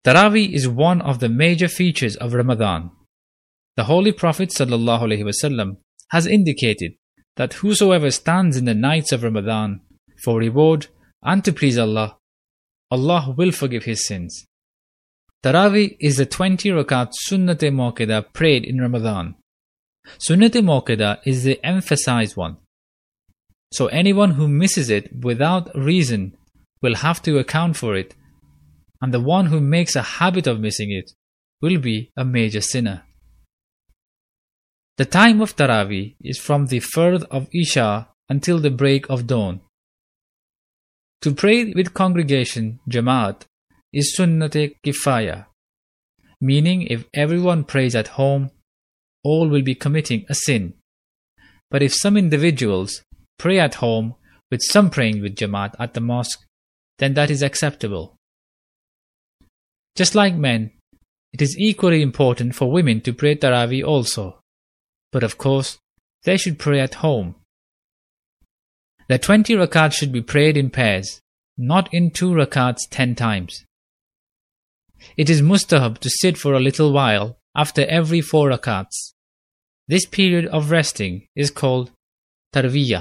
Taraweeh is one of the major features of Ramadan. The Holy Prophet ﷺ has indicated that whosoever stands in the nights of Ramadan for reward and to please Allah, Allah will forgive his sins. Taraweeh is the 20 rakat Sunnat-e-Muakkada prayed in Ramadan. Sunnat-e-Muakkada is the emphasized one. So anyone who misses it without reason will have to account for it, and the one who makes a habit of missing it will be a major sinner. The time of Taraweeh is from the fard of Isha until the break of dawn. To pray with congregation, Jamaat, is Sunnat-e-Kifaya, meaning if everyone prays at home, all will be committing a sin. But if some individuals pray at home with some praying with Jamaat at the mosque, then that is acceptable. Just like men, it is equally important for women to pray Taraweeh also. But of course, they should pray at home. The 20 rakats should be prayed in pairs, not in 2 rakats 10 times. It is mustahab to sit for a little while after every 4 rakats. This period of resting is called tarwiyah.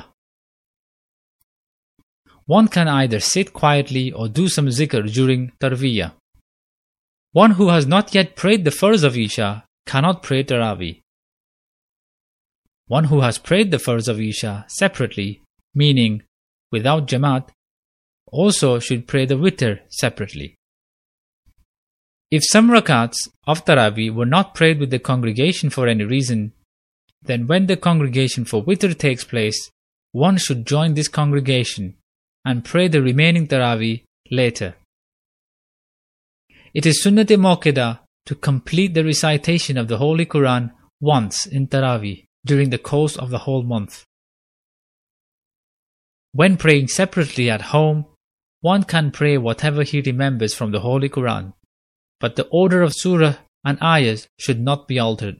One can either sit quietly or do some zikr during tarwiyah. One who has not yet prayed the farz of Isha cannot pray Taraweeh. One who has prayed the farz of Isha separately, meaning without Jamaat, also should pray the witr separately. If some rakats of Taraweeh were not prayed with the congregation for any reason, then when the congregation for witr takes place, one should join this congregation and pray the remaining Taraweeh later. It is Sunnat-e-Muakkada to complete the recitation of the Holy Quran once in Taraweeh during the course of the whole month. When praying separately at home, one can pray whatever he remembers from the Holy Quran, but the order of surah and ayahs should not be altered.